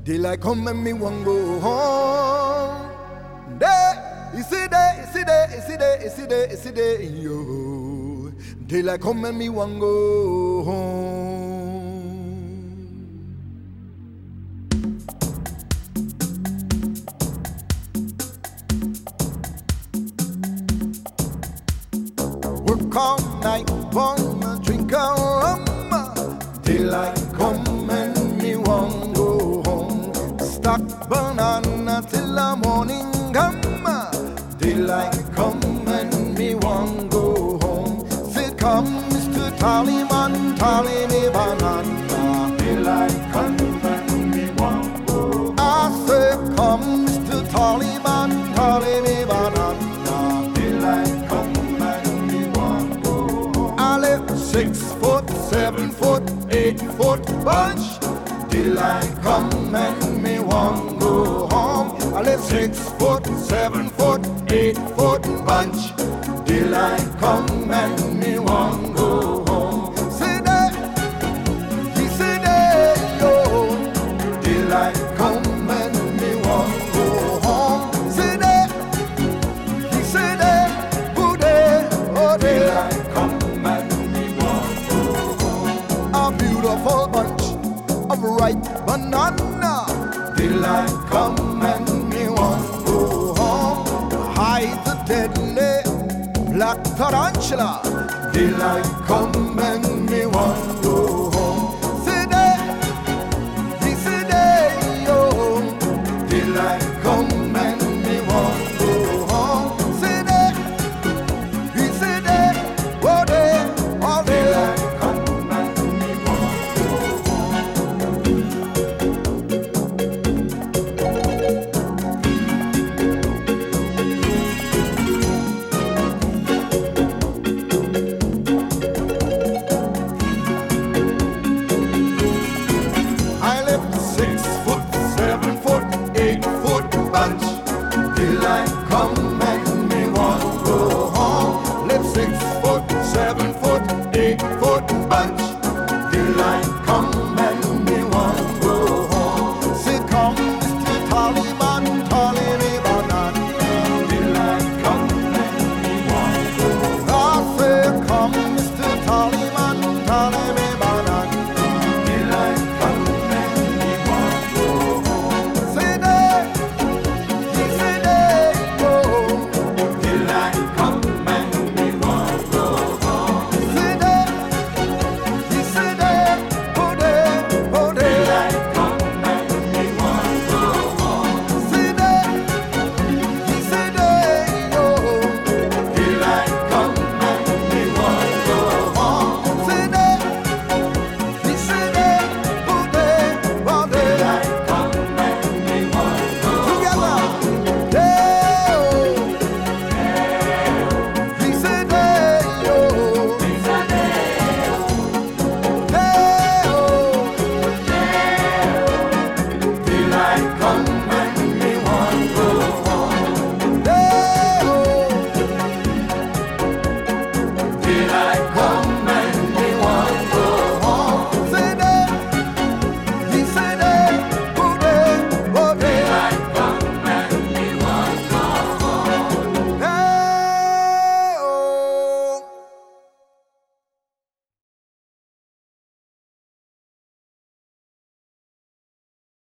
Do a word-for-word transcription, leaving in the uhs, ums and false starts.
Daylight come and me want go home. Day, is it day, is it day, is it day, is it day, is it day, yo. Daylight come and me want go home. Work all night, wanna drink a rum. Daylight come and me want go home. Stack banana till the morning come. Daylight come and me want go home. Say come, Mister Tallyman, tally me banana. Daylight come and me want go home. I say come, Mister Tallyman, tally me banana. Daylight come and me want go home. I live six foot, seven foot, eight foot bunch. Daylight come and me want go home. I live six foot, seven foot, eight foot bunch. Daylight come and me want go home. Say that, he say that, yo. Daylight come and me want go home. Say that, he say that, who there, oh there. Daylight come and me want go home. A beautiful bunch of ripe banana. Daylight come and me want go home. Hide the deadly black tarantula. Daylight come and me want go home.